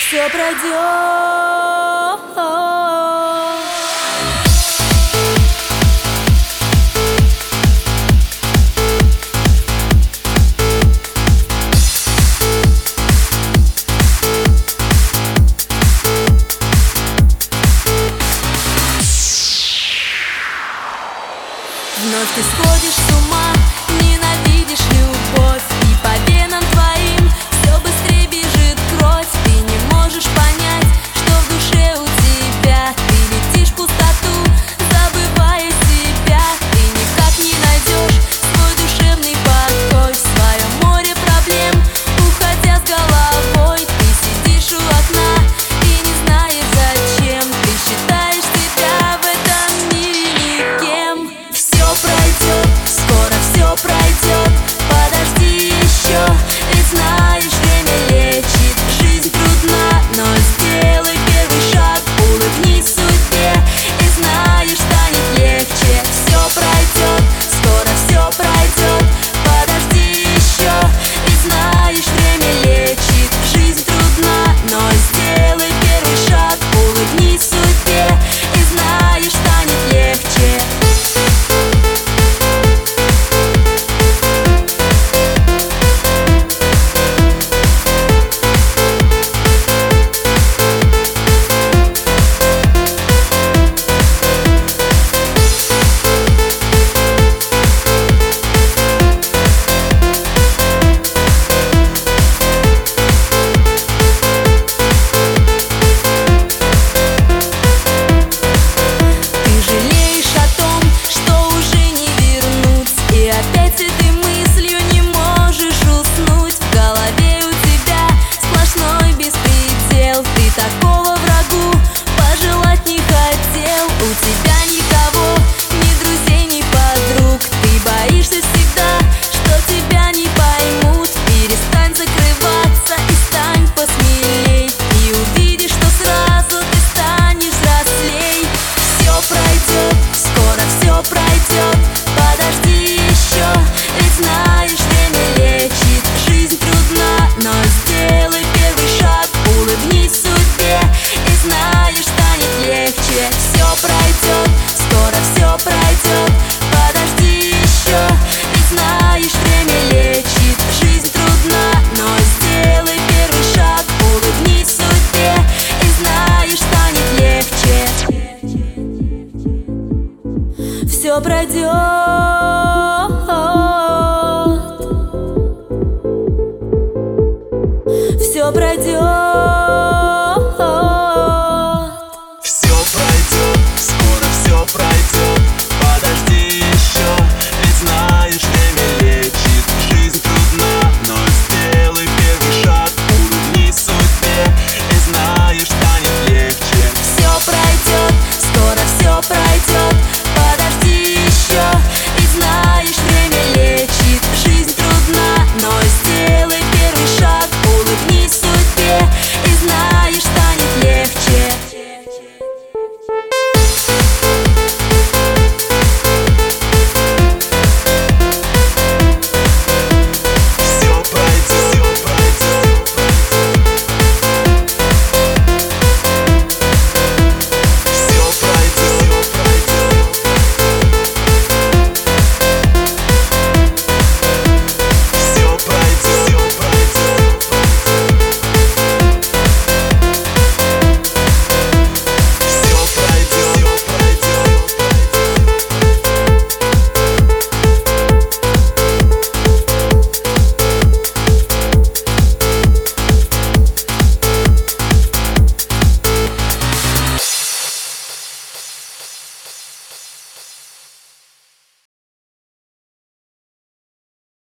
все пройдет. Вновь ты сходишь с ума, ненавидишь любовь, и по венам твоим все быстрее бежит кровь. Ты не можешь понять, что в душе у тебя. Ты летишь в пустоту, забывая себя. Ты никак не найдешь свой душевный покой. В своем море проблем, уходя с головой, ты сидишь у окна и не знаешь зачем. Ты считаешь себя в этом мире никем. Все пройдет, скоро все пройдет. Подожди еще, ведь знаешь, время лечит. Жизнь трудна, но сделай первый шаг. Улыбнись судьбе и знаешь, станет легче. Все пройдет, скоро все пройдет. Подожди еще, ведь знаешь, время лечит. Жизнь трудна, но сделай первый шаг. Улыбнись судьбе и знаешь, станет легче. Такого врагу пожелать не хотел. У тебя никого, ни друзей, ни подруг. Ты боишься всегда, что тебя не поймут. Перестань закрываться и стань посмелей. И увидишь, что сразу ты станешь взрослей. Все пройдет, скоро все пройдет. Подожди еще, ведь знаешь, время лечит. Жизнь трудна, но сделай первый шаг. Улыбнись судьбе и знаешь, станет легче. Все пройдет, скоро все пройдет. Подожди еще, ведь знаешь, время лечит. Жизнь трудна, но сделай первый шаг. Улыбнись судьбе и знаешь, станет легче. Все пройдет.